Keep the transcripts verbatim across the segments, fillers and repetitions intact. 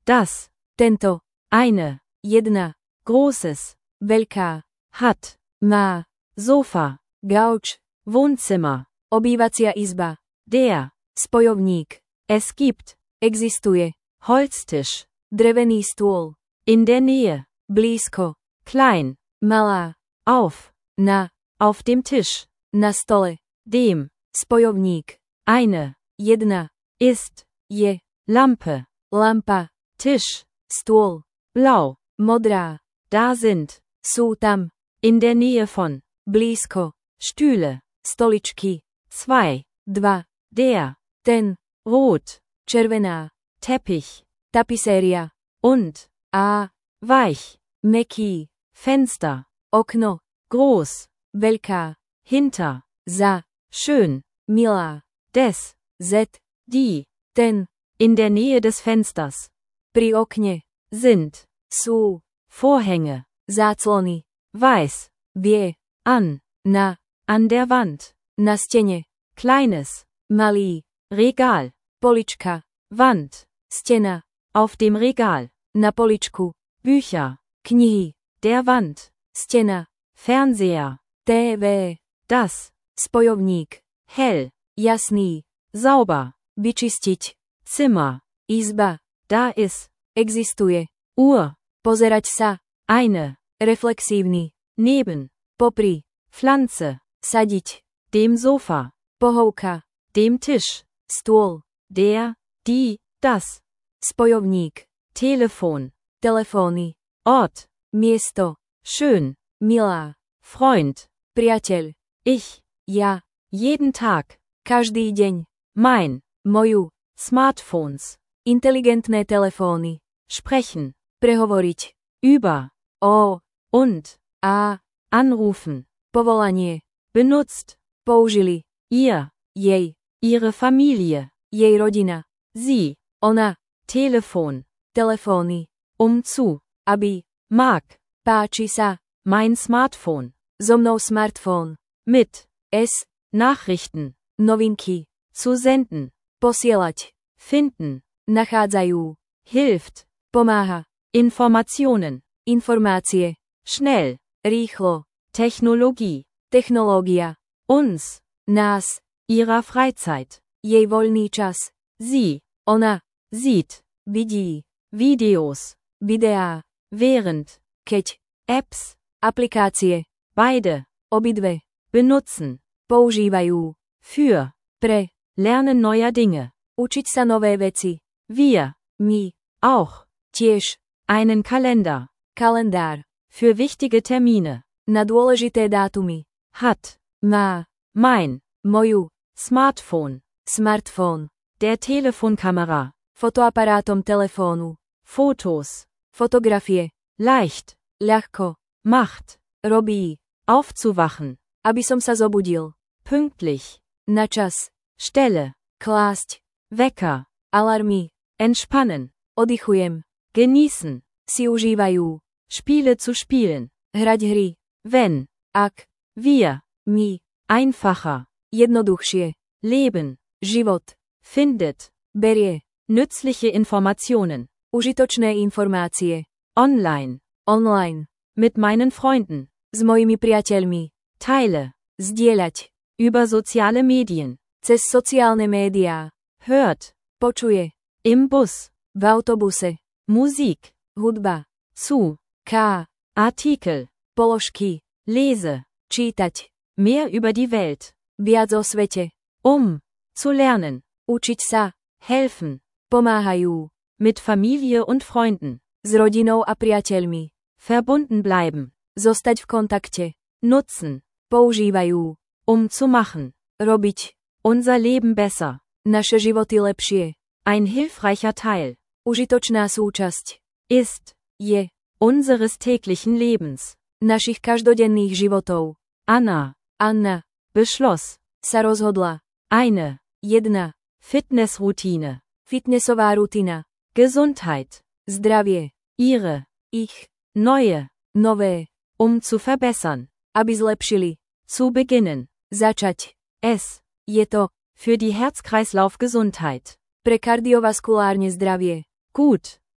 das, tento, eine, jedna, großes, veľká, hat, má, Sofa, gauč, Wohnzimmer, obývacia izba, der, spojovník, es gibt, existuje, Holztisch, drevený stôl, in der Nähe, blízko, klein, malá, auf, na, auf dem Tisch, na stole, dem, spojovník, eine, jedna, ist, je, Lampe, lampa, Tisch, stôl, blau, modrá, da sind, sú tam, in der Nähe von, blízko, Stühle, stoličky, zwei, dva, der, ten, rot, červená, Teppich, tapiséria, und, a, weich, mäkký, Fenster, okno, groß, veľká, hinter, za, schön, milá, des, z, die, ten, in der Nähe des Fensters, pri okne, sind, sú, Vorhänge, záclony, weiß, vie, an, na, an der Wand, na stene, kleines, malý, Regal, polička, Wand, stena, auf dem Regal, na poličku, Bücher, knihy, der Wand, stena, Fernseher, té vé, das, spojovník, hell, jasný, sauber, vyčistiť, Zimmer, izba, da ist, existuje, Uhr, pozerať sa, eine, reflexívny, neben, popri, Pflanze, sadiť, dem Sofa, pohovka, dem Tisch, stôl, der, die, das, spojovník, Telefon, telefóny, Ort, miesto, schön, milá, Freund, priateľ, ich, ja, jeden Tag, každý deň, mein, moju, Smartphones, inteligentné telefóny, sprechen, prehovoriť, über, o, und, a, anrufen, povolanie, benutzt, použili, ihr, jej, ihre Familie, jej rodina, sie, ona, Telefon, telefóny, um zu, aby, mag, páči sa, mein Smartphone, so mnou smartfón, mit, s, Nachrichten, novinky, zu senden, posielať, finden, nachádzajú, hilft, pomáha, Informationen, informácie, schnell, rýchlo, Technologie, technológia, uns, nás, ihrer Freizeit, jej voľný čas, sie, ona, sieht, vidí, Videos, videá, während, keď, Apps, aplikácie, beide, obidve, benutzen, používajú, für, pre, lernen neuer Dinge, učiť sa nové veci, wir, my, auch, tiež, einen Kalender, kalendár, für wichtige Termine, na dôležité dátumy, hat, má, mein, moju, Smartphone, smartfón, der Telefonkamera, fotoaparátom telefónu, Fotos, fotografie, leicht, ľahko, macht, robí, aufzuwachen, aby som sa zobudil, pünktlich, na čas, Stelle, klásť, Wecker, alarmy, entspannen, oddychujem, genießen, si užívajú, Spiele zu spielen, hrať hry, wenn, ak, wir, my, einfacher, jednoduchšie, leben, život, findet, berie, nützliche Informationen, užitočné informácie, online, online, mit meinen Freunden, s mojimi priateľmi, teile, zdieľať, über soziale Medien, cez sociálne médiá, hört, počuje, im Bus, v autobuse, Musik, hudba, zu, k, Artikel, položky, lese, čítať, mehr über die Welt, viac o svete, um, zu lernen, učiť sa, helfen, pomáhajú, mit Familie und Freunden, s rodinou a priateľmi, verbunden bleiben, zostať v kontakte, nutzen, používajú, um zu machen, robiť, unser Leben besser, naše životy lepšie, ein hilfreicher Teil, užitočná súčasť, ist, je, unseres täglichen Lebens, našich každodenných životov. Anna, Anna, beschloss, sa rozhodla, eine, jedna, Fitnessroutine, fitnessová rutina, Gesundheit, zdravie, ihre, ich, neue, nové, um zu verbessern, aby zlepšili, zu beginnen, začať, es, je to, für die Herz-Kreislauf-Gesundheit, pre kardiovaskulárne zdravie, gut,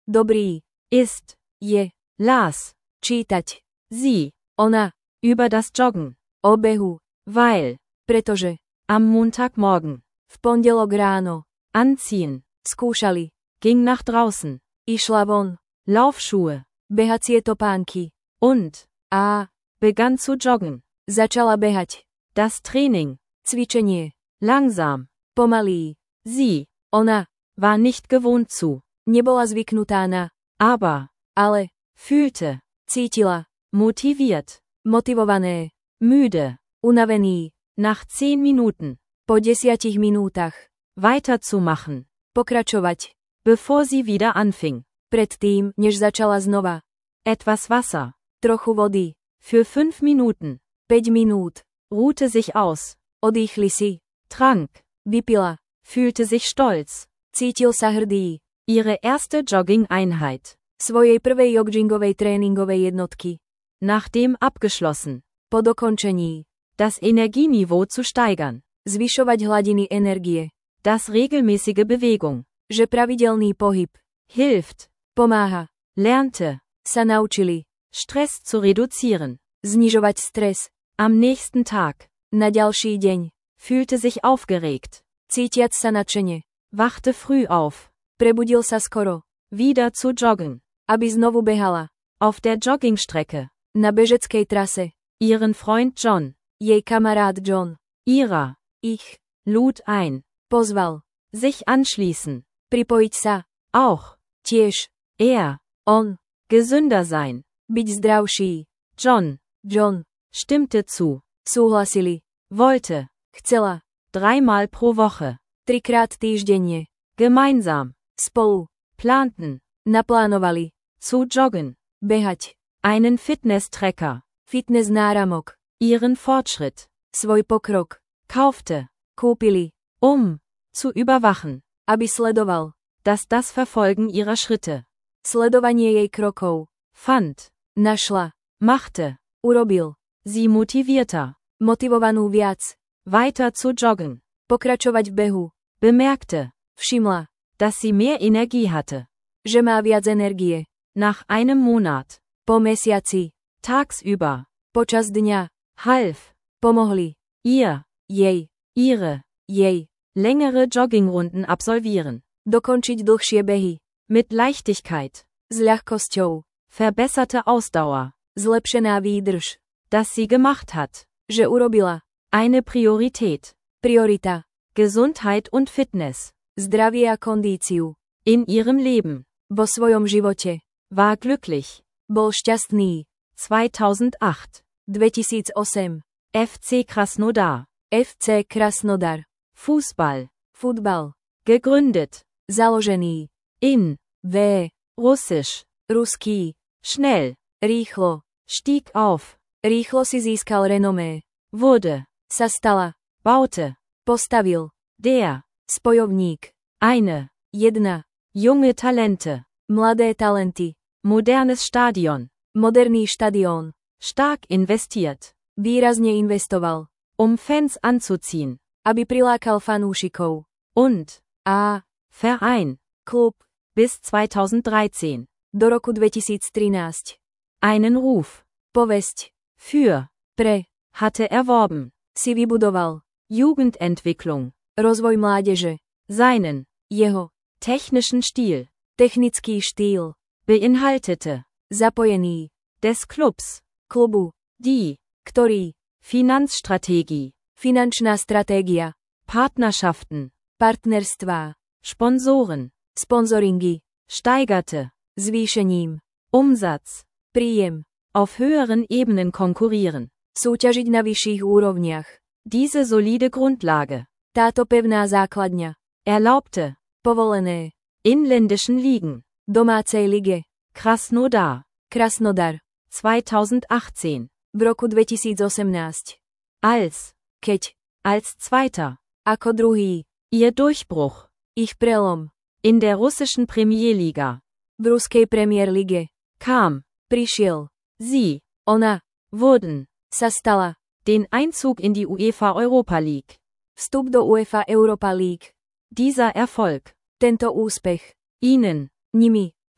Dobrý. ist, Je. las, Čítať. sie, Ona. über das Joggen, O behu. weil, Pretože. am Montagmorgen, V pondelok ráno. anziehen, Skúšali. ging nach draußen, Išla von. Laufschuhe, Behacie topánky. und, A. begann zu joggen, Začala behať. das Training, Cvičenie. langsam, Pomalý. sie, Ona. war nicht gewohnt zu, Nebola zvyknutá na. aber, Ale. fühlte, Cítila. motiviert, Motivované. müde, Unavený. nach zehn Minuten, Po desiatich minútach. weiterzumachen, Pokračovať. bevor sie wieder anfing. Predtým, než začala znova. Etwas Wasser, Trochu vody. für fünf Minuten, päť minút. ruhte sich aus, Odýchli si. trank, Vypila. fühlte sich stolz. Cítil sa hrdý. Ihre erste Jogging-Einheit, Svojej prvej joggingovej tréningovej jednotky. nachdem abgeschlossen, Po dokončení. das Energieniveau zu steigern, Zvyšovať hladiny energie. das regelmäßige Bewegung, Že pravidelný pohyb. hilft, Pomáha. lernte, Sa naučili. Stress zu reduzieren. Znižovať stres. Am nächsten Tag, Na ďalší deň. fühlte sich aufgeregt, Cítiac sa nadšene. wachte früh auf, Prebudil sa skoro. wieder zu joggen, Aby znovu behala. auf der Joggingstrecke, Na bežeckej trase. ihren Freund John, Jej kamarád John. ihrer, Ich. lud ein, Pozval. sich anschließen, Pripojiť sa. auch, Tiež. er, On. gesünder sein. Byť zdravší. John, John. stimmte zu, Súhlasili. wollte, Chcela. dreimal pro Woche, Trikrát týždenne. gemeinsam, Spolu. planten, Naplánovali. zu joggen, Behať. einen Fitness-Tracker, Fitness náramok. ihren Fortschritt, Svoj pokrok. kaufte, Kúpili. um, zu überwachen, Aby sledoval. dass das Verfolgen ihrer Schritte, Sledovanie jej krokov. fand, Našla. machte, Urobil. sie motivierter, Motivovanú viac. weiter zu joggen, Pokračovať v behu. bemerkte, Všimla. dass sie mehr Energie hatte. Že má viac energie. Nach einem Monat, Po mesiaci. tagsüber, Počas dňa. half, Pomohli. ihr, Jej. ihre, Jej. längere Joggingrunden absolvieren. Dokončiť dlhšie behy. Mit Leichtigkeit, S ľahkosťou. verbesserte Ausdauer, Zlepšená výdrž. das sie gemacht hat. Že urobila. Eine Priorität, Priorita. Gesundheit und Fitness, Zdravie a kondíciu. in ihrem Leben, Vo svojom živote. war glücklich. Bol šťastný. zweitausendacht, dvetisícosem. F C Krasnodar, F C Krasnodar. Fußball, Futbal. gegründet, Založený. in, V. Russisch, Ruský. schnell, Rýchlo. stieg auf, Rýchlo si získal renomé. wurde, Sa stala. baute, Postavil. der, Spojovník. eine, Jedna. junge Talente, Mladé talenty. modernes Stadion, Moderný štadión. stark investiert, Výrazne investoval. um Fans anzuziehen, Aby prilákal fanúšikov. und, A. Verein, Klub. bis zweitausenddreizehn, Do roku dvetisíctrinásť. einen Ruf, Povesť. für, Pre. hatte erworben, Si vybudoval. Jugendentwicklung, Rozvoj mládeže. seinen, Jeho. technischen Stil, Technický štýl. beinhaltete, Zapojený. des Clubs, Klubu. die, Ktorý. Finanzstrategie, Finančná stratégia. Partnerschaften, Partnerstvá. Sponsoren, Sponzoringy. steigerte, Zvýšením. Umsatz, Príjem. auf höheren Ebenen konkurrieren. Súťažiť na vyšších úrovniach. Diese solide Grundlage Táto pevná základňa. erlaubte, Povolené. inländischen Ligen, Domácej lige. Krasnodar, Krasnodar. zweitausendachtzehn, V roku dvetisícosemnásť. als, Keď. als Zweiter, Ako druhý. ihr Durchbruch, Ich prelom. in der russischen Premierliga, V ruskej Premier lige. kam, Prišiel. sie, Ona. wurden, Sa stala. den Einzug in die UEFA Europa League. Vstup do UEFA Europa League. Dieser Erfolg, Tento úspech. ihnen, Nimi.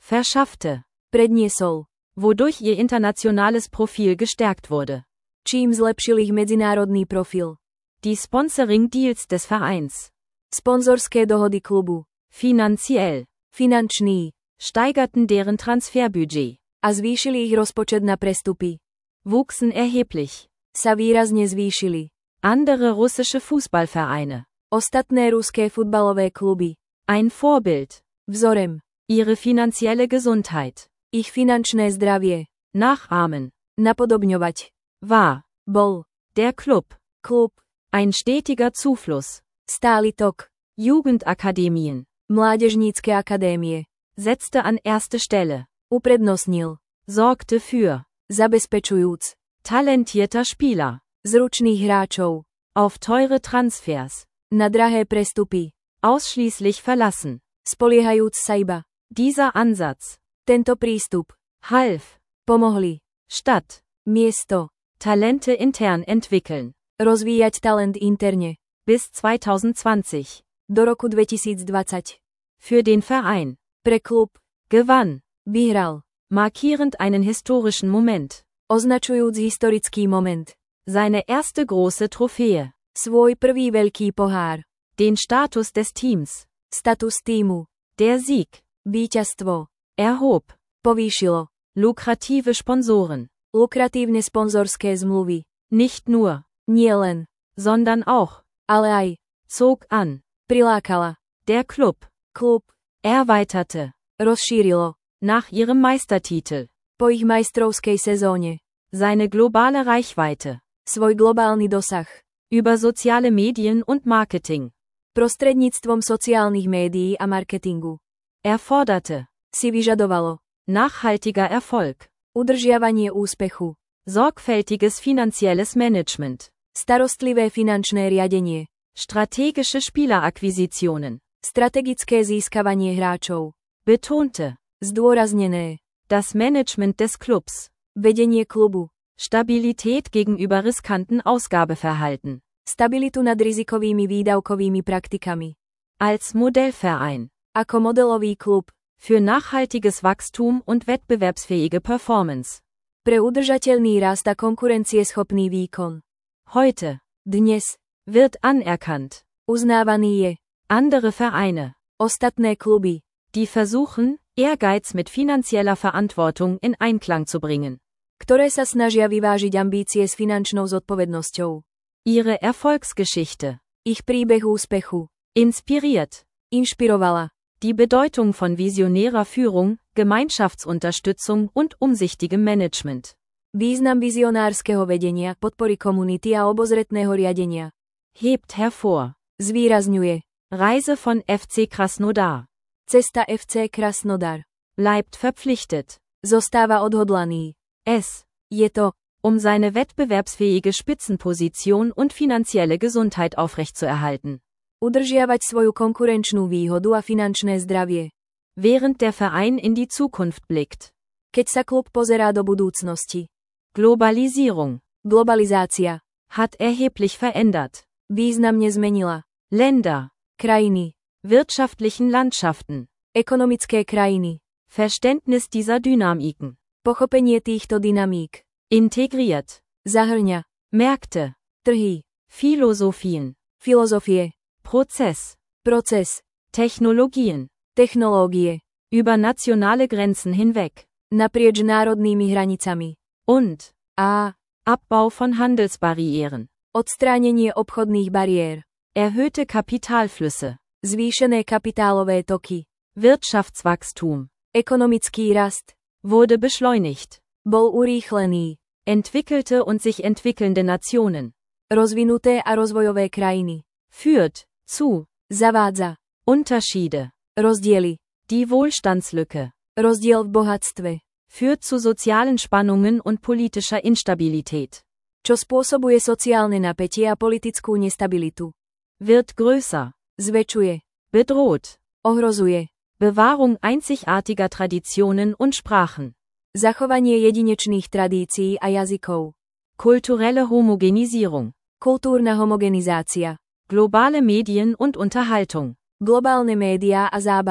verschaffte, predniesol, wodurch ihr internationales Profil gestärkt wurde. čím zlepšil ich medzinárodný profil. Die Sponsoring-Deals des Vereins. Sponzorské dohody klubu. Finanziell. Finančný. Steigerten deren Transferbudget. A zvýšili ich rozpočet na prestupy. Wuchsen erheblich. Sa výrazne zvýšili. Andere russische Fußballvereine. Ostatné ruské futbalové kluby. Ein Vorbild. Vzorem. Ihre finanzielle Gesundheit. Ich finančné zdravie. Nachahmen. Napodobňovať. War. Bol. Der Club. Klub. Ein stetiger Zufluss. Stály tok. Jugendakademien. Mládežnícke akadémie. Setzte an erste Stelle. Uprednostnil. Sorgte für. Zabezpečujúc. Talentierter Spieler. Zručných hráčov. Auf teure Transfers. Na drahé prestupy. Ausschließlich verlassen. Spoliehajúc sa iba. Dieser Ansatz. Tento prístup. Half. Pomohli. Statt. Miesto. Talente intern entwickeln. Rozvíjať talent interne. Bis zwanzig zwanzig. Do roku dvetisícdvadsať. Für den Verein. Pre klub. Gewann. Vyhral. Markierend einen historischen Moment. Označujúc historický moment. Seine erste große Trophäe. Svoj prvý veľký pohár. Den Status des Teams. Status týmu. Der Sieg. Víťazstvo. Erhob. Povýšilo. Lukrative Sponsoren. Lukratívne sponzorské zmluvy. Nicht nur. Nie len. Sondern auch. Ale aj. Zog an. Prilákala. Der Club. Klub. Erweiterte. Rozšírilo. Nach ihrem Meistertitel. Po ich majstrovskej sezóne. Seine globale Reichweite. Svoj globálny dosah. Über soziale Medien und Marketing. Prostredníctvom sociálnych médií a marketingu. Erforderte. Si vyžadovalo. Nachhaltiger Erfolg. Udržiavanie úspechu. Sorgfältiges finanzielles Management. Starostlivé finančné riadenie. Strategische Spielerakquisitionen. Strategické získavanie hráčov. Betonte. Zdôraznené. Das Management des Clubs. Vedenie klubu. Stabilität gegenüber riskanten Ausgabeverhalten. Stabilitu nad rizikovými výdavkovými praktikami. Als Modellverein. Ako modelový klub. Für nachhaltiges Wachstum und wettbewerbsfähige Performance. Pre udržateľný rast a konkurencieschopný výkon. Heute. Dnes. Wird anerkannt. Uznávaný je. Andere Vereine. Ostatné kluby. Die versuchen, Ehrgeiz mit finanzieller Verantwortung in Einklang zu bringen. Ktoré sa snažia vyvážiť ambície s finančnou zodpovednosťou. Ihre Erfolgsgeschichte. Ich príbeh úspechu. Inspiriert. Inšpirovala. Die Bedeutung von visionärer Führung, Gemeinschaftsunterstützung und umsichtigem Management. Význam vizionárskeho vedenia, podpory komunity a obozretného riadenia. Hebt hervor. Zvýrazňuje. Reise von F C Krasnodar. Cesta F C Krasnodar. Bleibt verpflichtet. Zostáva odhodlaný. Es. Je to. Um seine wettbewerbsfähige Spitzenposition und finanzielle Gesundheit aufrechtzuerhalten. Udržiavať svoju konkurenčnú výhodu a finančné zdravie. Während der Verein in die Zukunft blickt. Keď sa klub pozerá do budúcnosti. Globalisierung. Globalizácia. Hat erheblich verändert. Významne zmenila. Länder. Krajiny. Wirtschaftlichen Landschaften. Ekonomické krajiny. Verständnis dieser Dynamiken. Pochopenie týchto dynamík. Integriert. Zahrňa. Märkte. Trhy. Philosophien. Filozofie. Prozess. Proces. Technologien. Technológie. Über nationale Grenzen hinweg. Naprieč národnými hranicami. Und. A. Abbau von Handelsbarrieren. Odstránenie obchodných bariér. Erhöhte Kapitalflüsse. Zvýšené kapitálové toky. Wirtschaftswachstum. Ekonomický rast. Wurde beschleunigt. Bol urýchlený. Entwickelte und sich entwickelnde Nationen. Rozvinuté a rozvojové krajiny. Führt. Zu. Zavádza. Unterschiede. Rozdiely. Die Wohlstandslücke. Rozdiel v bohatstve. Führt zu sozialen Spannungen und politischer Instabilität. Čo spôsobuje sociálne napätie a politickú nestabilitu. Wird größer. Zväčšuje. Bedroht. Ohrozuje. Bewahrung einzigartiger Traditionen und Sprachen. Zachovanie jedinečných tradícií a jazykov. Kulturelle Homogenisierung. Kultúrna homogenizácia. Globale Medien und Unterhaltung. Globálne médiá a zábava.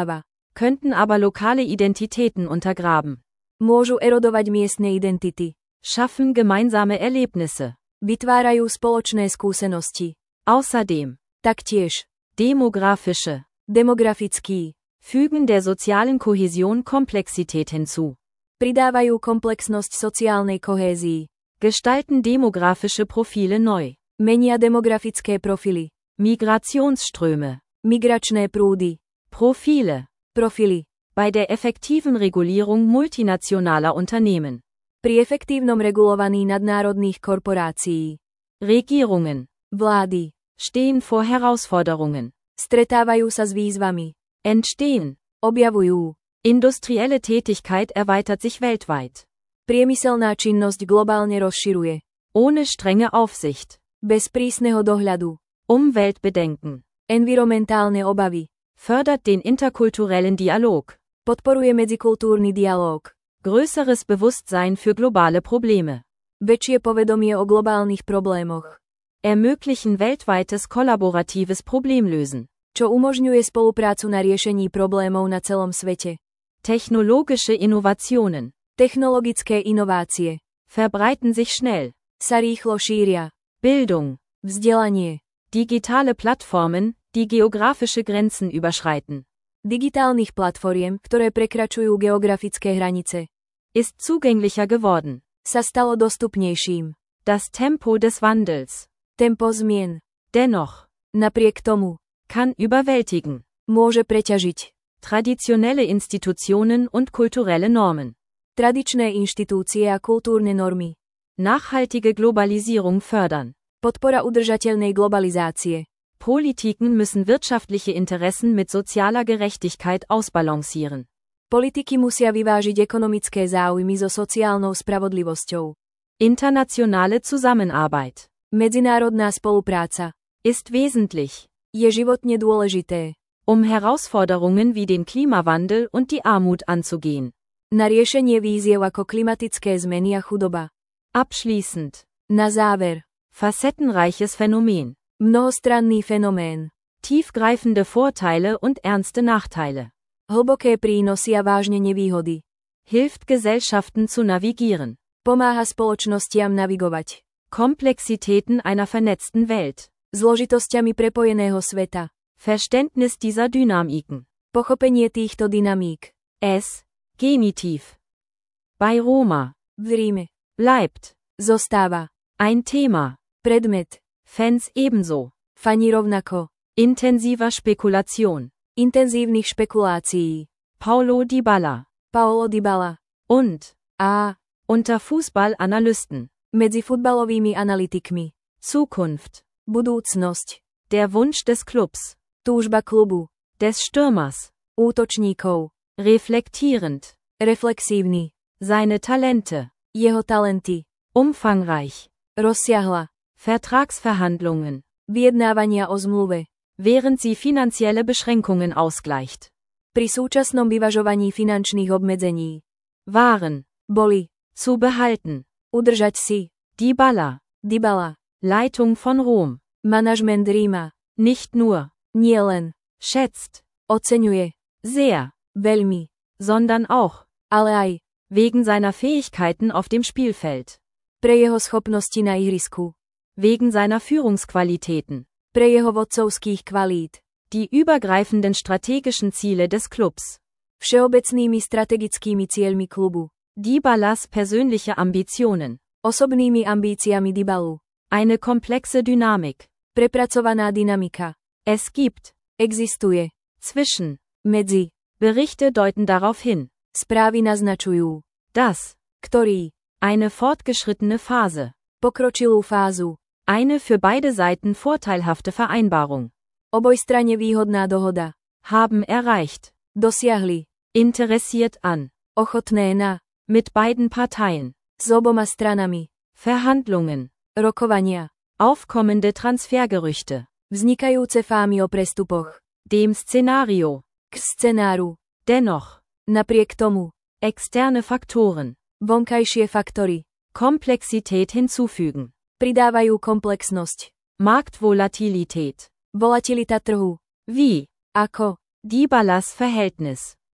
könnten aber lokale Identitäten untergraben. Môžu erodovať miestne identity. Schaffen gemeinsame Erlebnisse. Vytvárajú spoločné skúsenosti. Außerdem. Taktiež. Demografische. Demografický. Fügen der sozialen Kohäsion Komplexität hinzu. Pridávajú komplexnosť sociálnej kohézii. Gestalten demografische Profile neu. Menia demografické profily. Migrationsströme. Migračné prúdy. Profile. Profily. Bei der effektiven Regulierung multinationaler Unternehmen. Pri efektívnom regulovaní nadnárodných korporácií. Regierungen. Vlády. Stehen vor Herausforderungen. Stretávajú sa s výzvami. Entstehen. Objavujú. Industrielle Tätigkeit erweitert sich weltweit. Priemyselná činnosť globálne rozširuje. Ohne strenge Aufsicht. Bez prísneho dohľadu. Umweltbedenken. Environmentálne obavy. Fördert den interkulturellen Dialog. Podporuje medzikultúrny dialóg. Größeres Bewusstsein für globale Probleme. Väčšie povedomie o globálnych problémoch. Ermöglichen weltweites kollaboratives Problemlösen. Čo umožňuje spoluprácu na riešení problémov na celom svete. Technologische Innovationen. Technologické inovácie. Verbreiten sich schnell. Sa rýchlo šíria. Bildung. Vzdelanie. Digitale Plattformen, die geografische Grenzen überschreiten. Digitálnych platformiem, ktoré prekračujú geografické hranice. Ist zugänglicher geworden. Sa stalo dostupnejším. Das Tempo des Wandels. Tempo zmien. Dennoch. Napriek tomu. Kann überwältigen. Môže preťažiť. Traditionelle Institutionen und kulturelle Normen. Tradičné inštitúcie a kultúrne normy. Nachhaltige Globalisierung fördern. Podpora udržateľnej globalizácie. Politiken müssen wirtschaftliche Interessen mit sozialer Gerechtigkeit ausbalancieren. Politiky musia vyvážiť ekonomické záujmy so sociálnou spravodlivosťou. Internationale Zusammenarbeit. Medzinárodná spolupráca. Ist wesentlich. Je životne dôležité. Um Herausforderungen wie den Klimawandel und die Armut anzugehen. Na riešenie výziev ako klimatické zmeny a chudoba. Abschließend. Na záver. Facettenreiches Phänomen. Mnohostranný fenomén. Tiefgreifende Vorteile und ernste Nachteile. Hlboké prínosy a vážne nevýhody. Hilft Gesellschaften zu navigieren. Pomáha spoločnostiam navigovať. Komplexitäten einer vernetzten Welt. Zložitosťami prepojeného sveta. Verständnis dieser Dynamiken. Pochopenie týchto dynamík. Es. Genitiv. Bei Roma. V Ríme. Bleibt. Zostáva. Ein Thema. Predmet. Fans ebenso. Fani rovnako. Intensiver Spekulation. Intenzívnych špekulácií. Paulo Dybala. Paolo Dybala. Und. A. Unter Fußballanalysten. Medzi futbalovými analytikmi. Zukunft. Budúcnosť. Der Wunsch des Clubs. Túžba klubu. Des Stürmers. Útočníkov. Reflektierend. Reflexívny. Seine Talente. Jeho talenty. Umfangreich. Rozsiahla. Vertragsverhandlungen. Vyjednávania o zmluve. Während sie finanzielle Beschränkungen ausgleicht. Pri súčasnom vyvažovaní finančných obmedzení. Waren. Boli. Zu behalten. Udržať si. Dybala. Dybala. Leitung von Rom. Manažment Ríma. Nicht nur. Nie len. Schätzt. Oceňuje. Sehr. Veľmi. Sondern auch. Ale aj. Wegen seiner Fähigkeiten auf dem Spielfeld. Pre jeho schopnosti na ihrisku. Wegen seiner Führungsqualitäten. Pre jeho vodcovských kvalít. Die übergreifenden strategischen Ziele des Clubs. Všeobecnými strategickými cieľmi klubu. Dybalas persönliche Ambitionen. Osobnými ambíciami Dybalu. Eine komplexe Dynamik. Prepracovaná dynamika. Es gibt. Existuje. Zwischen. Medzi. Berichte deuten darauf hin. Správy naznačujú. Das. Ktorý. Eine fortgeschrittene Phase. Pokročilú fázu. Eine für beide Seiten vorteilhafte Vereinbarung. Obojstranne výhodná dohoda. Haben erreicht. Dosiahli. Interessiert an. Ochotné na. Mit beiden Parteien. S oboma stranami. Verhandlungen. Rokovania. Aufkommende Transfergerüchte. Vznikajúce fámy o prestupoch. Dem Szenario. K scenáru. Dennoch. Napriek tomu. Externe Faktoren. Vonkajšie faktory. Komplexität hinzufügen. Pridávajú komplexnosť. Marktvolatilität. Volatilita trhu. Wie. Ako. Dybalas Verhältnis.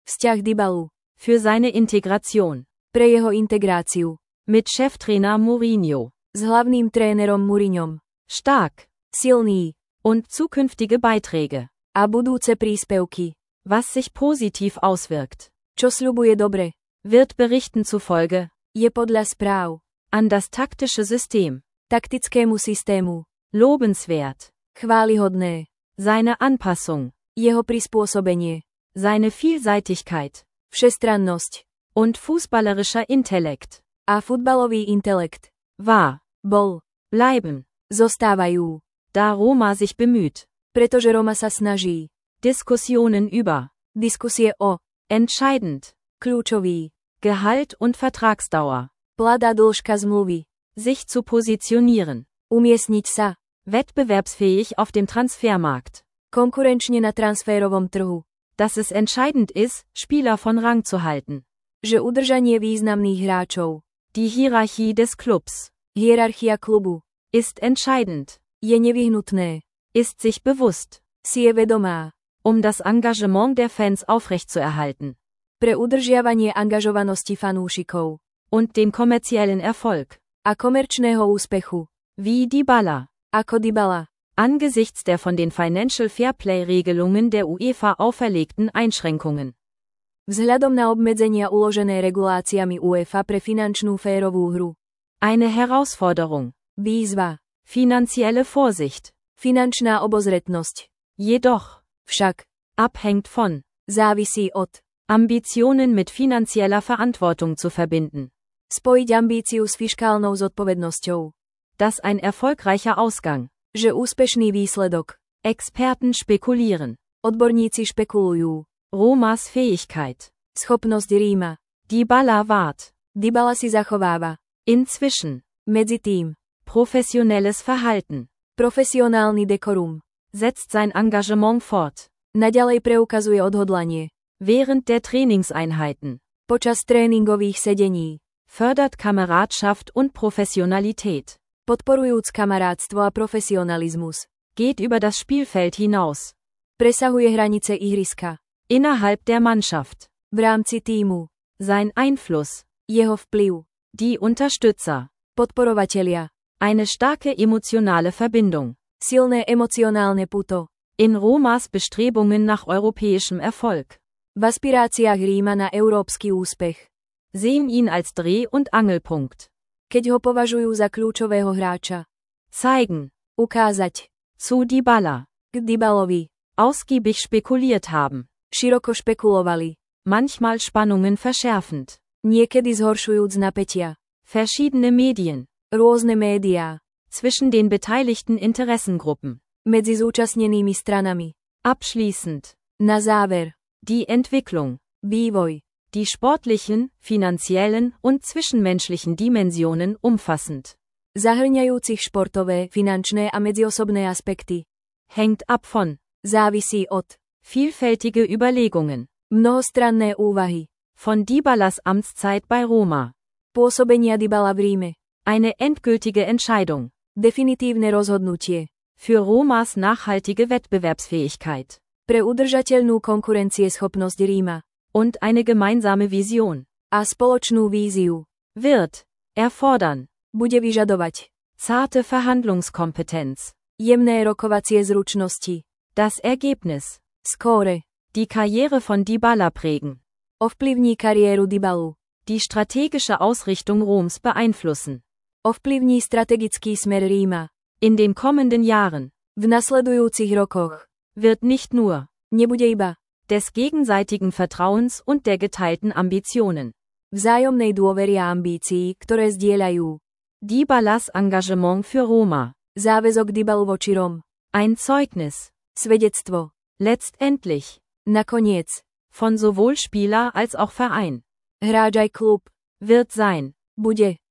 Vzťah Dybalu. Für seine Integration. Pre jeho integráciu. Mit Cheftrainer Mourinho. S hlavným trénerom Mourinhom. Stark. Silný. Und zukünftige Beiträge. A budúce príspevky. Was sich positiv auswirkt. Čo sľubuje dobre. Wird Berichten zufolge. Je podľa správ. An das taktische System. Taktickému systému. Lobenswert. Chválihodné. Seine Anpassung. Jeho prispôsobenie. Seine Vielseitigkeit. Všestrannosť. Und fußballerischer Intellekt. A futbalový intelekt. War. Bol. Bleiben. Zostávajú. Da Roma sich bemüht. Pretože Roma sa snaží. Diskussionen über. Diskusie o. Entscheidend. Kľúčový. Gehalt und Vertragsdauer. Plat a dĺžka zmluvy. Sich zu positionieren. Umiestniť sa. Wettbewerbsfähig auf dem Transfermarkt. Konkurenčne na transferovom trhu. Dass es entscheidend ist, Spieler von Rang zu halten. Že udržanie významných hráčov. Die Hierarchie des Clubs. Hierarchia klubu. Ist entscheidend. Je nevyhnutné. Ist sich bewusst. Si je vedomá. Um das Engagement der Fans aufrechtzuerhalten. Pre udržiavanie angažovanosti fanúšikov. Und den kommerziellen Erfolg. A komerčného úspechu. Wie Dybala. Ako Dybala. Angesichts der von den Financial Fairplay-Regelungen der UEFA auferlegten Einschränkungen. Vzhľadom na obmedzenia uložené reguláciami UEFA pre finančnú férovú hru. Eine Herausforderung. Výzva. Finanzielle Vorsicht. Finančná obozretnosť. Jedoch. Však. Abhängt von. Závisí od. Ambitionen mit finanzieller Verantwortung zu verbinden. Spojiť ambíciu s fiškálnou zodpovednosťou. Dass ein erfolgreicher Ausgang. Že úspešný výsledok. Experten spekulieren. Odborníci špekulujú. Romas Fähigkeit. Schopnosť Ríma. Dybala wahrt. Dybala si zachováva. Inzwischen. Medzi tým. Professionelles Verhalten. Profesionálny dekorum. Setzt sein Engagement fort. Naďalej preukazuje odhodlanie. Während der Trainingseinheiten. Počas tréningových sedení. Fördert Kameradschaft und Professionalität. Podporujúc kamarátstvo a profesionalizmus. Geht über das Spielfeld hinaus. Presahuje hranice ihriska. Innerhalb der Mannschaft. V rámci tímu. Sein Einfluss. Jeho vplyv. Die Unterstützer. Podporovatelia. Eine starke emotionale Verbindung. Silné emocionálne puto. In Romas Bestrebungen nach europäischem Erfolg. V aspiráciách Ríma na európsky úspech. Sehen ihn als Dreh- und Angelpunkt. Keď ho považujú za kľúčového hráča. Zeigen. Ukázať. Zu Dybala. K Dybalovi. Ausgiebig spekuliert haben. Široko špekulovali. Manchmal Spannungen verschärfend. Niekedy zhoršujúc napätia. Verschiedene Medien. Rôzne médiá. Zwischen den beteiligten Interessengruppen. Medzi zúčastnenými stranami. Abschließend. Na záver. Die Entwicklung. Vývoj. Die sportlichen, finanziellen und zwischenmenschlichen Dimensionen umfassend. Zahrňajúcich športové, finančné a medziosobné aspekty. Hängt ab von. Závisí od. Vielfältige Überlegungen. Mnohostranné úvahy. Von Dybalas Amtszeit bei Roma. Pôsobenia Dybala v Ríme. Eine endgültige Entscheidung. Definitívne rozhodnutie. Für Romas nachhaltige Wettbewerbsfähigkeit. Pre udržateľnú konkurencieschopnosť Ríma. Und eine gemeinsame Vision. A spoločnú víziu. Wird. Erfordern. Bude vyžadovať. Zarte Verhandlungskompetenz. Jemné rokovacie zručnosti. Das Ergebnis. Skóre. Die Karriere von Dybala prägen. Ovplyvní kariéru Dybalu. Die strategische Ausrichtung Roms beeinflussen. Ovplyvní strategický smer Ríma. In den kommenden Jahren. V nasledujúcich rokoch. Wird nicht nur. Nebude iba. Des gegenseitigen Vertrauens und der geteilten Ambitionen. Vzájomnej dôvery a ambícií, ktoré zdieľajú. Dybalas Engagement für Roma. Záväzok Dybalu voči Rom. Ein Zeugnis. Svedectvo. Letztendlich. Nakoniec. Von sowohl Spieler als auch Verein. Hráč aj klub. Wird sein. Bude.